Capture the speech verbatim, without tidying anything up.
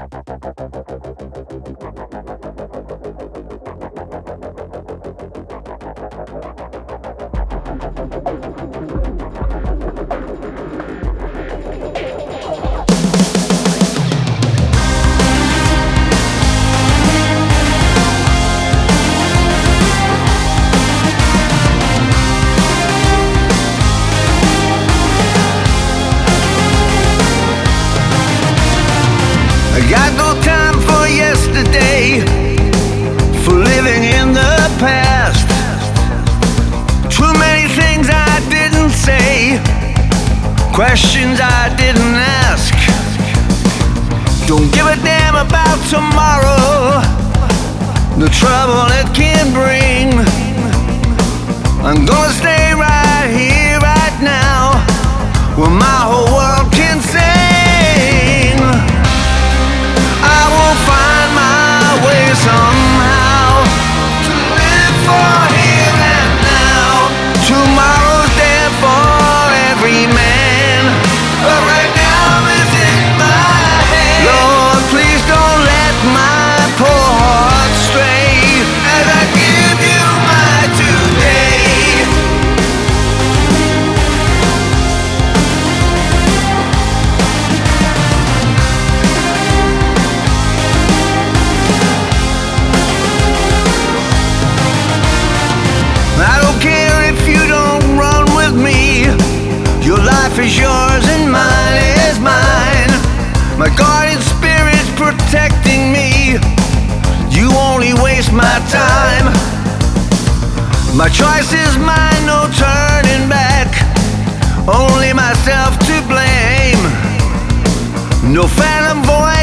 I got no time for yesterday, for living in the past. Too many things I didn't say, questions I didn't ask. Don't give a damn about tomorrow, the trouble it can bring. I'm gonna stay right here, right now, where my whole world can sing. I will find my way somehow to live for here and now. Tomorrow's there for every man, but right now is in my hand. Lord, please don't let my poor heart stray as I give you my today. I don't care if you don't run with me. Your life is yours and mine is mine. My guardian spirit's protecting me. You only waste my time. My choice is mine, no turning back. Only myself to blame. No phantom voice